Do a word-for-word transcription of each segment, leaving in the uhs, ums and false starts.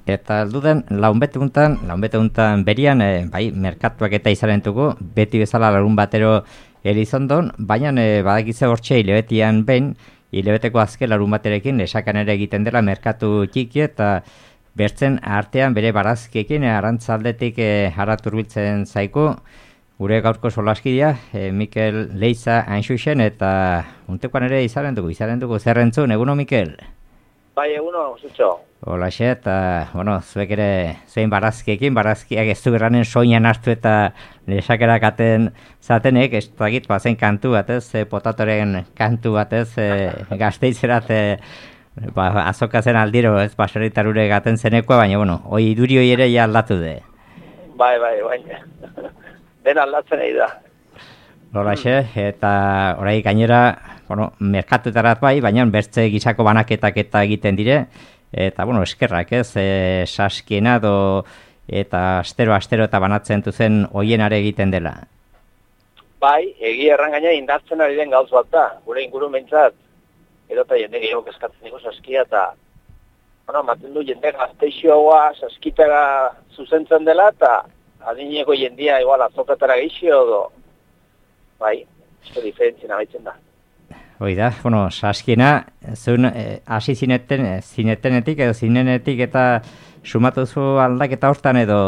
Eta alduden, launbete untan, launbete untan berian, e, bai, merkatuak eta izanen dugu, beti bezala larun batero Elizondon, baina e, badakize hortxe hilebetian behin, hilebeteko azke larun baterekin esakan ere egiten dela merkatu txiki eta bertzen artean bere barazkiekin e, arantzaldetik e, haraturbiltzen zaiku, gure gaurko solaskidea, e, Mikel Leiza Anxuxen eta untekoan ere izaren dugu, izaren dugu zerrentzun, eguno Mikel? Bai, eguno, zutxo. Holaxe, eta, bueno, zuek ere zein barazkiekin, barazkiak ez du erranen soinan hartu eta lesakerak aten zatenek, ez dakit, bazen kantu batez, e, potatoren kantu batez, e, gazteizerat, e, ba, azokazen aldiro, ez, basaritarure gaten zenekoa, baina, bueno, hoi iduri hoi ere ja aldatu de. Bai, bai, bai, den aldatzen egin da. Holaxe, eta orai gainera, bueno, merkatutarat bai, baina bertze gizako banaketak eta egiten dire, eta, bueno, eskerrak ez, e, saskiena do, eta astero-astero eta banatzen duzen hoienare egiten dela. Bai, egia erran gaina indartzen ari den gauz bat da, gure inguru mentzat, edo eta jende gehiago eskatzen dugu saskia, eta, bueno, maten du jende gazteixoa saskitara zuzentzen dela, eta adineko jendia igual azokatara geixio, do, bai, esto diferentzien abaitzen da. Hoi da, bueno, saskiena, zuen hasi eh, zineten, zinetenetik edo zinenetik eta sumatuzu aldaketa hortan edo?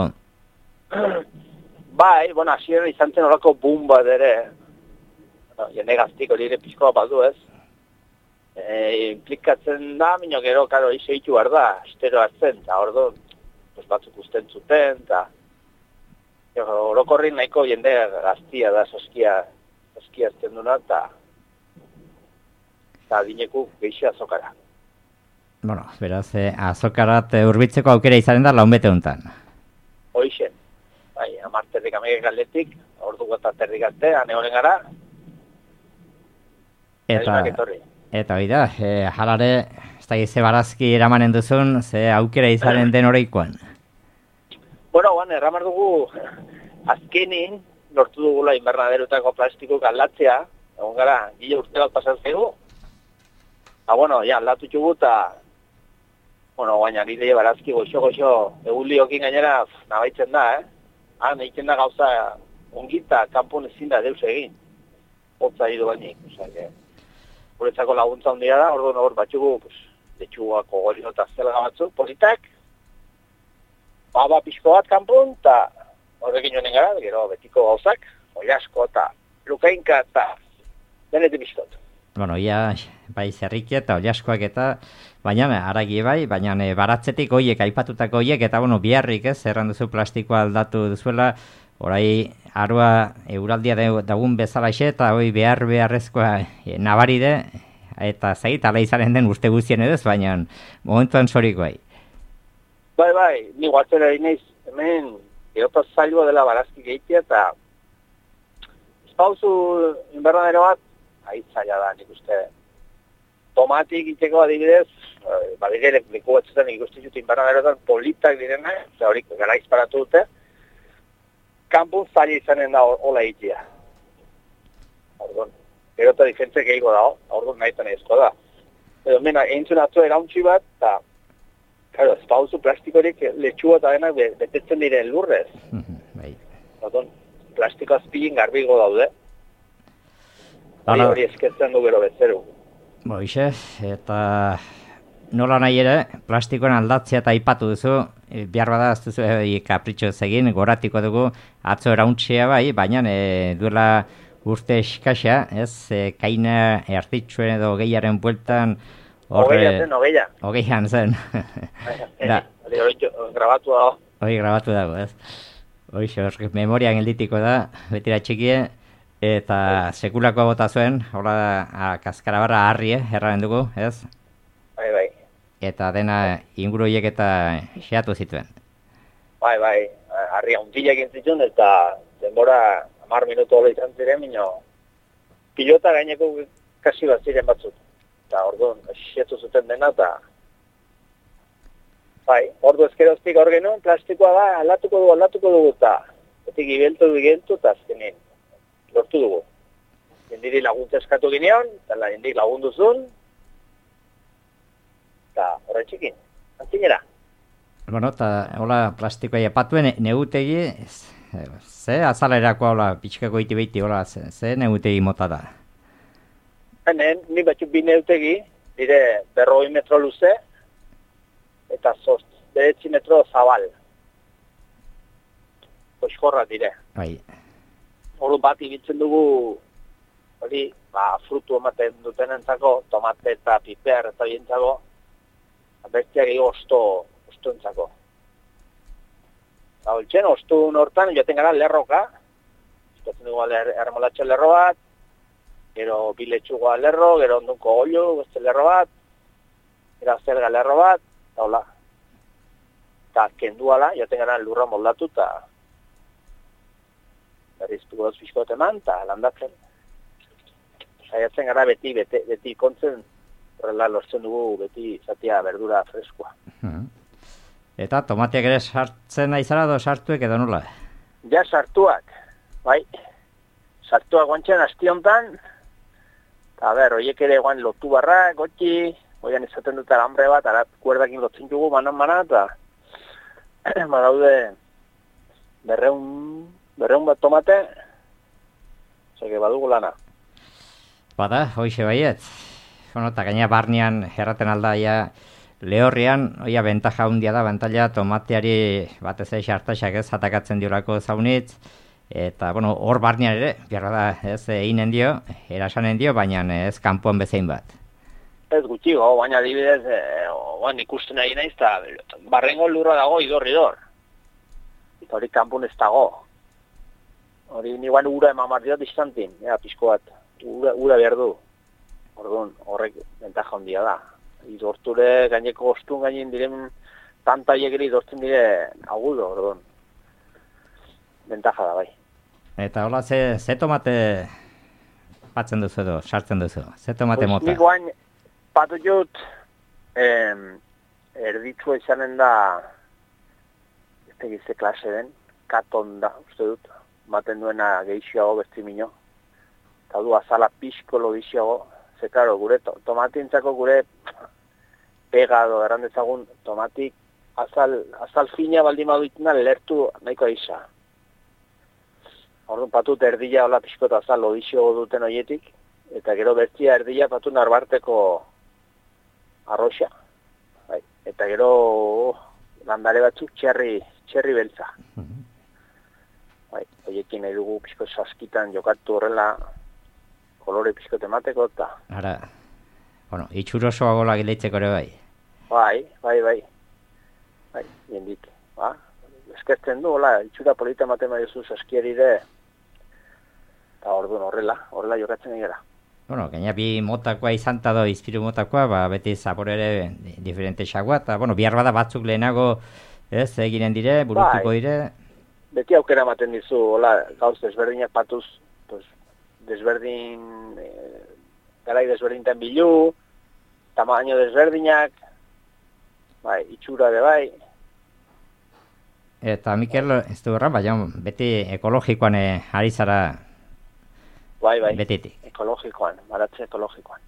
Bai, bueno, hasieran izan zen horako boom bat ere, bueno, jende gaztik hori ere pizkoa badu ez, e, implikatzen da, minok gero, karo, iso hitu behar da, astero hartzen, eta hor do, pues batzuk usten zuten, eta orokorrin nahiko jende gaztia da saskia, saskia hartzen duna, eta eta adineku geixi azokara. Bueno, beraz, eh, azokarat eh, urbitzeko aukera izaren da launbete honetan. Hoixen, bai, amarterrik amegek aldetik, ordu gota terrik arte, ane horren gara, eta, eta hori da, eh, jalare, ez da gize barazki eramanen duzun, ze aukera izaren den horreikoan. Bueno, guan, erramar dugu, azkenin, lortu dugula invernaderutako plastikok aldatzea, egon gara, gila urte bat pasan zego, ah, bueno, ja, aldatu txugu eta, bueno, baina nire barazki goxo-goxo eguliokin gainera nabaitzen da, eh? Ah, nahitzen da gauza ongita, kanpon ezin da deus egin. Hotza hidu bainik, osea, que guretzako laguntza handia da, orduan hor batxugu, pues, letxuguako gorio eta zelga batzuk, politak, baba pixko bat kanpon, eta horrekin joanen gara, gero betiko gauzak, oiasko eta lukainka eta denetik pixkot. Bueno, ia, bai zerrikia eta oliaskoak eta, baina aragi bai, baina e, baratzetik hoiek, aipatutako hoiek, eta bueno, biharrik ez, erran duzu plastikoa aldatu duzuela, orai arua euraldia dagun bezalaxe, eta hoi behar beharrezkoa e, nabaride, eta zait, ala izaren den uste guztien edez, baina momentuan zorik bai. Bai, bai, ni guatzera inaiz, hemen, gerotaz zailua dela barazki gehitia, eta ez pauzu inbernadero bat, aitzaila da, nik uste, tomatik iteko adibidez, badigere leku batzutan ikusten jut inbernaderotan politak direna, oza, horik gara izparatu dute, kanpun zaila izanen da hola itia. Orduan, gero eta diferentzek egigo da, orduan nahitan ezko da. Edo, mena, entzun atzo erauntxi bat, eta, claro, ez pauzu plastikorik letxua eta denak betetzen diren lurrez. Orduan, plastiko azpilin garbigo daude. Hori hori eskertzen du gero bezeru. Boixe, eta nola nahi ere, plastikoen aldatzea eta aipatu duzu, behar bada ez duzu e, kapritxo egin, goratiko dugu atzo erauntxea bai, baina e, duela urte eskaxa, ez, e, kaina ertitxuen edo gehiaren bueltan Hogeian zen, hogeian. Hogeian zen. Hori grabatu dago. Hori grabatu dago, ez. Hoxe, memorian gelditiko da, betira txikie, eta sekulako bota zuen, hola, kaskarabarra harrie, erraren dugu, ez? Bai, bai. Eta dena inguru hiek eta xeatu zituen. Bai, bai, harria untilak egin zituen, eta denbora hamar minutu hola izan ziren, minio, pilota gaineko kasi bat ziren batzuk. Eta orduan, xeatu zuten dena, eta bai, ordu ezkeroztik hor genuen, plastikoa da, aldatuko dugu, aldatuko dugu, eta betik ibeltu, ibeltu, eta azkenin lortu dugu. Jendiri laguntza eskatu ginean, eta jendik lagunduzun, eta horre txikin, antzinera. Bueno, eta hola plastikoa epatuen negutegi, ze azalerakoa hola pixkako iti behiti, hola, ze, ze negutegi mota da? Hemen, ni batzuk bi negutegi, dire berroi metro luze, eta zost, beretzi metro zabal. Oizkorra dire. Bai. Hori bat ibiltzen dugu, hori, ba, frutu ematen dutenentzako, tomate eta piper eta bientzako, bestiak ego osto, osto entzako. Eta holtzen, osto hortan, joaten gara lerroka, estatzen dugu erremolatxo lerro bat, gero biletxugoa lerro, gero ondunko olio, beste lerro bat, gero zelga lerro bat, eta hola. Eta kenduala, joaten gara lurra moldatu, eta berriztuko dut pixkoet eman, eta landatzen. Saiatzen gara beti, beti, beti kontzen, horrela lortzen dugu beti zatia berdura freskoa. Eta tomateak ere sartzen aizara do sartuek edo nola? Ja sartuak, bai. Sartuak guantxean astiontan, eta ber, horiek ere guan lotu barra, gotxi, hoian izaten dut alambre bat, ara kuerdakin lotzen dugu manan-manan, eta badaude berreun, berreun bat tomate, zeke badugu lana. Bada, hoixe baiet. Bueno, eta gaina barnean erraten alda, ja, lehorrian, oia, bentaja hundia da, bentaila tomateari batez ez hartaxak ez atakatzen diolako zaunitz, eta, bueno, hor barnean ere, behar da, ez, einen dio, erasanen dio, baina ez kanpoan bezain bat. Ez gutxi, go, baina adibidez, e, oan ikusten ari naiz, eta barrengo lurra dago idor-idor. Eta hori kanpun ez dago. Hori niguan ura emamar diot distantin, ea, pixko bat, ura, ura behar du. Orduan, horrek bentaja handia da. Idorture gaineko ostun gainen diren tantaiek ere idortzen dire agudo, orduan. Bentaja da, bai. Eta hola, ze, ze tomate batzen duzu edo, sartzen duzu? Ze tomate pues, mota? Nik guain, patu jut, eh, erditzua izanen da, ez tegizte klase den, katon da, uste dut, maten duena gehiago besti mino. Eta du, azala pixko lodixago. Ze, claro, gure to, tomatintzako gure pegado, errandezagun, tomatik azal, azal fina baldin baduitena lertu nahiko aiza. Orduan patut erdila hola pixkot azal lodixo duten hoietik, eta gero bestia erdila patut narbarteko arroxa. Bai. Eta gero oh, landare batzuk txerri, txerri beltza. Bai, hoiekin nahi dugu pixkot saskitan jokatu horrela, kolore pixkote emateko eta... Ara, bueno, itxurosoa gola gileitzeko ere bai. Bai, bai, bai. Bai, jendik. Ba, eskertzen du, hola, itxura polita ematen badiozu saskierire, eta orduan horrela, horrela jokatzen gara. Bueno, gaina bi motakoa izan do, izpiru motakoa, ba, beti zapore ere diferente xagoa, eta, bueno, bihar bada batzuk lehenago, ez, eginen dire, burutuko bai. dire. Beti aukera ematen dizu, hola, gauz desberdinak patuz, pues, desberdin, eh, garai desberdintan bilu, tamaino desberdinak, bai, itxura de bai. Eta Mikel, ez du horra, baina beti ekologikoan eh, ari zara bai, bai. betitik. Ekologikoan, baratze ekologikoan.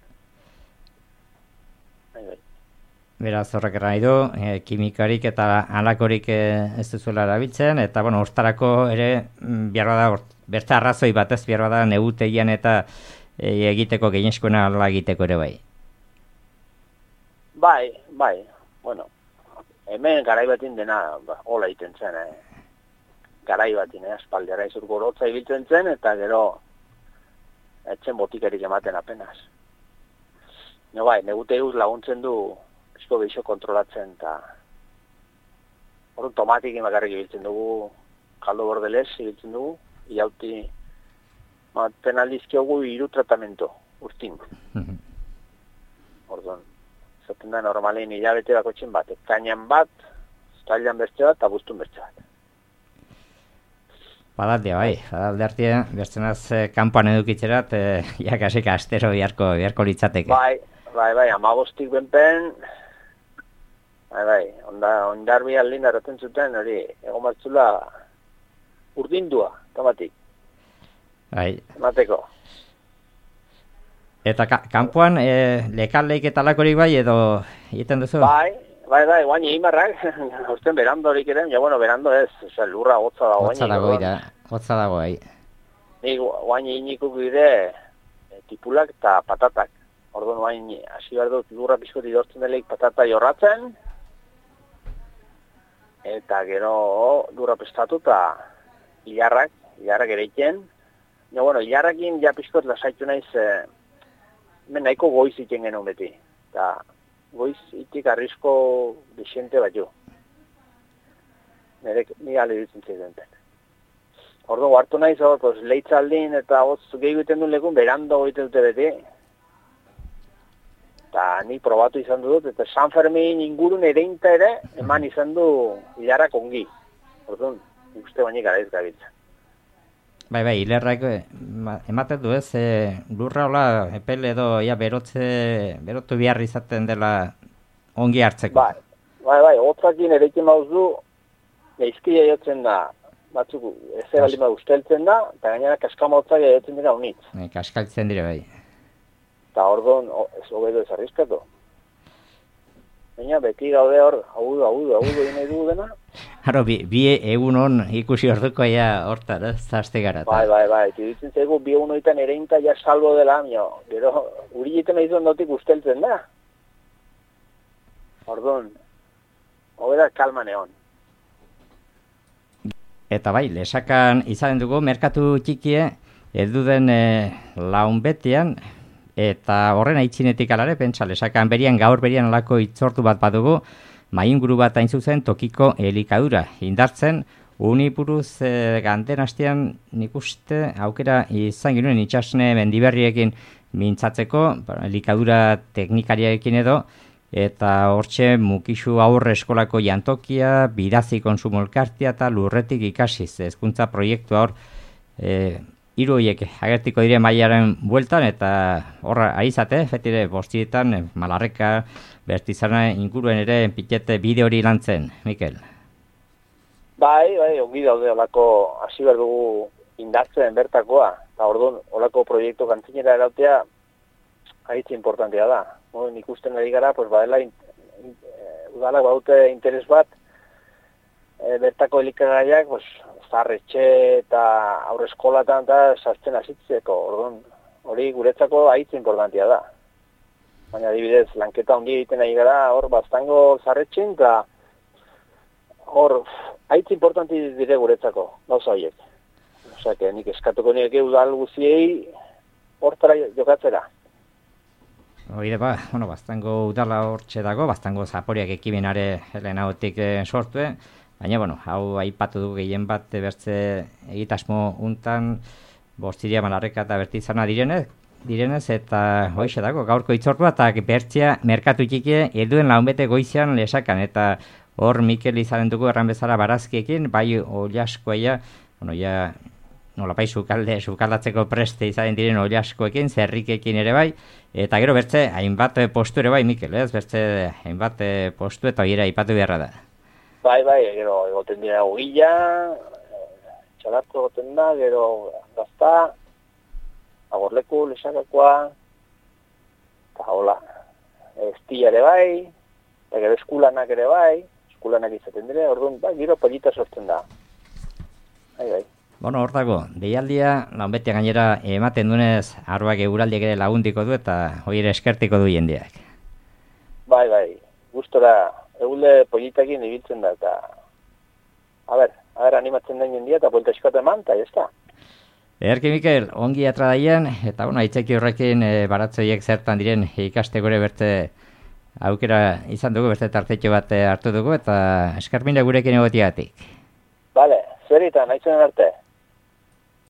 Bai, bai. Beraz horrek nahi du, eh, kimikarik eta halakorik eh, ez duzuela erabiltzen, eta bueno, hortarako ere behar da berta arrazoi batez behar da negutegian eta e, egiteko gehienezkoena ala egiteko ere bai. Bai, bai, bueno, hemen garai batin dena ba, hola egiten zen, eh. garai batin, eh, aspaldera izur gorotza ibiltzen zen, eta gero etzen botikarik ematen apenas. No, bai, negutegiuz laguntzen du pixko gehiago kontrolatzen, eta horren tomatik emakarrik ibiltzen dugu, kaldo bordelez ibiltzen dugu, iauti maten aldizkiogu hiru tratamento, urtin. Orduan, zaten da normalein hilabete bakotxen bat, ekainan bat, zailan beste bat, eta buztun beste bat. Badaldia, bai, badalde hartia, bertzenaz eh, kanpoan edukitzerat, eh, jakasik astero biharko, biharko litzateke. Bai, bai, bai, amabostik benpen, bai, bai, onda, ondarbi aldin erraten zuten, hori, egon batzula urdindua, tomatik. Bai. Mateko. Eta ka kanpoan, e, lekalleik eta lakorik bai, edo egiten duzu? Bai, bai, bai, guain eimarrak, hausten berandorik ere, ja, bueno, berando ez, oza, lurra hotza dago. Hotza dago, ira, hotza dago, ai. Nik guain einikuk bide, tipulak eta patatak. Orduan guain, hasi behar dut lurra pixkot idortzen deleik patata jorratzen, eta gero lurra pestatu eta hilarrak, hilarrak ere iken. Ja, bueno, hilarrakin ja pixkot lasaitu naiz, eh, hemen nahiko goiz iken genuen beti. Eta goiz itik arrisko desiente bat jo. Nire ni ale ditzen ziren. Orduan, hartu naiz, hor, pues, leitzaldin eta hotz gehi egiten duen lekun, berando egiten dute beti. Eta ni probatu izan dut, eta San Fermin ingurun ereinta ere, eman izan du hilarrak ongi. Orduan, uste baina gara ez gabiltza. Bai, bai, hilerrak ematen du ez, e, lurra hola, epel edo, ja, berotze, berotu behar izaten dela ongi hartzeko. Bai, bai, bai, hotzakin erekin mauz du, neizkia jotzen da, batzuk ez baldin bat usteltzen da, eta gainera kaskamotzak jotzen dira unitz. E, kaskaltzen dire, bai. Eta orduan, ez hobedo ez arriskatu. Baina beti gaude hor, agudo, agudo, agudo egin nahi dugu dena. Haro, bi, bi egun hon ikusi orduko ja hortan, ez, zazte gara. Bai, bai, bai, tiditzen zaigu bi egun horietan ereinta ja salbo dela, mio. Gero, uri egiten nahi zuen dotik usteltzen da. Orduan, hobera kalman egon. Eta bai, lesakan izanen dugu, merkatu txikie, edu den e, laun betian, eta horren aitzinetik alare, pentsa, lesakan berian, gaur berian alako itzortu bat badugu, mainguru bat hain zuzen tokiko elikadura. Indartzen, uniburuz e, ganten hastean nik uste aukera izan genuen itxasne mendiberriekin mintzatzeko, elikadura teknikariarekin edo, eta hortxe mukizu aurre eskolako jantokia, bidazi konsumo elkartia eta lurretik ikasiz. Hezkuntza proiektu hor, e, hiru horiek agertiko dire mailaren bueltan, eta horra aizate, fetire bostietan, Malarreka, Bertizana inguruen ere pitete bide hori lantzen, Mikel. Bai, bai, ongi daude olako hasi behar dugu indartzen bertakoa, eta orduan olako proiektu kantzinera erautea haitz importantea da. No, nik usten ari gara, pues, badela, in, in, udalak baute interes bat, e, bertako elikagaiak, pues, zarretxe eta aurre eskolatan eta sartzen hasitzeko. Orduan, hori guretzako haitz importantea da. Baina adibidez, lanketa ondi egiten ari gara, hor baztango zarretxen, eta hor, haitz importanti dire guretzako, gauza horiek. Osea, que nik eskatuko nire udal guziei hortara jokatzera. Oide ba, bueno, baztango udala hortxe dago, baztango zaporiak ekimenare lehenagotik eh, sortue, baina, bueno, hau aipatu du gehien bat bertze egitasmo untan Bostiria, Malarreka eta Bertizana direnez, direnez eta hoixe dago, gaurko itzortua eta bertzea merkatu txikie helduen launbete goizean lesakan, eta hor Mikel izanen dugu erran bezala barazkiekin, bai oliaskoia, bueno, ja, nolapai sukalde, sukaldatzeko preste izaren diren oliaskoekin, zerrikekin ere bai, eta gero bertze, hainbat postu ere bai, Mikel, ez? Bertze, hainbat postu eta horiera aipatu beharra da. Bai, bai, gero egoten dira ugila, txalatu egoten da, gero gazta, agorleku, lesakakoa, eta hola, estia ere bai, eta gero eskulanak ere bai, eskulanak izaten dire, orduan, bai, gero polita sortzen da. Bai, bai. Bueno, hor dago, deialdia, launbetia gainera ematen dunez, arroak eguraldiak ere lagundiko du eta hori ere eskertiko du jendeak. Bai, bai, gustora, egulde politakin ibiltzen da, eta, a ber, a ber, animatzen den jendia, eta buelta eskatu eman, eta jazta. Ederki, Mikel, ongi atradaian, eta bueno, aitzeki horrekin e, baratzoiek zertan diren ikasteko ere bertze aukera izan dugu, bertze tartetxo bat hartu dugu, eta eskarmina gurekin egotiatik. Bale, zerita, nahi zen arte.